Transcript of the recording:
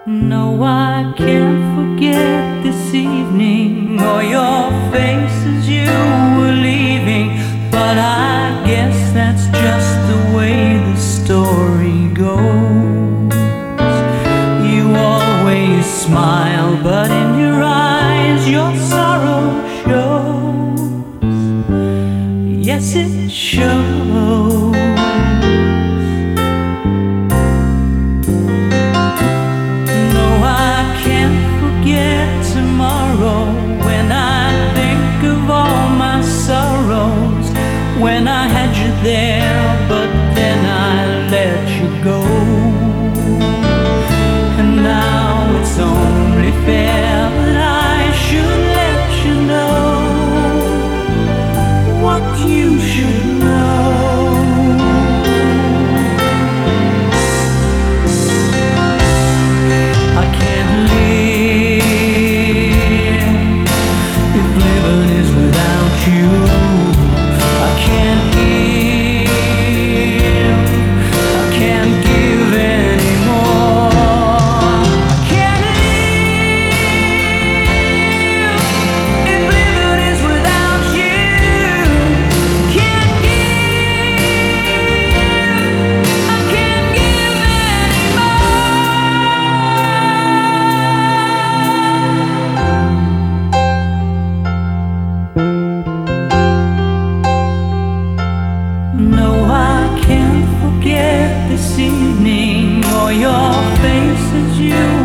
No, I can't forget this evening or your face as you were leaving. But I guess that's just the way the story goes. You always smile, but in your eyes your sorrow shows. Yes, it shows. When I think of all my sorrows, when I had you there, but then I let you go. And now it's only fair that I should let you know what you should know. No, I can't forget this evening or your face as you